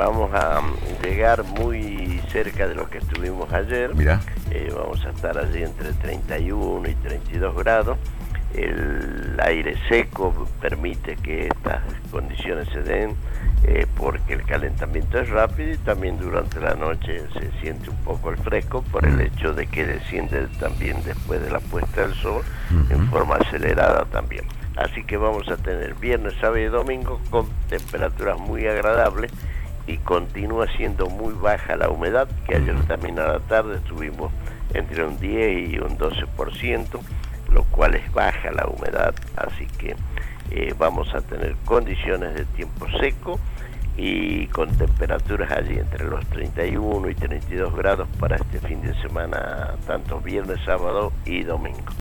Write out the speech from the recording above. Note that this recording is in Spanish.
vamos a llegar muy cerca de lo que estuvimos ayer. Mirá. Vamos a estar allí entre 31 y 32 grados. El aire seco permite que estas condiciones se den porque el calentamiento es rápido y también durante la noche se siente un poco el fresco por el hecho de que desciende también después de la puesta del sol en forma acelerada también. Así que vamos a tener viernes, sábado y domingo con temperaturas muy agradables y continúa siendo muy baja la humedad, que ayer también a la tarde estuvimos entre un 10 y un 12%, lo cual es baja la humedad, así que vamos a tener condiciones de tiempo seco y con temperaturas allí entre los 31 y 32 grados para este fin de semana, tanto viernes, sábado y domingo.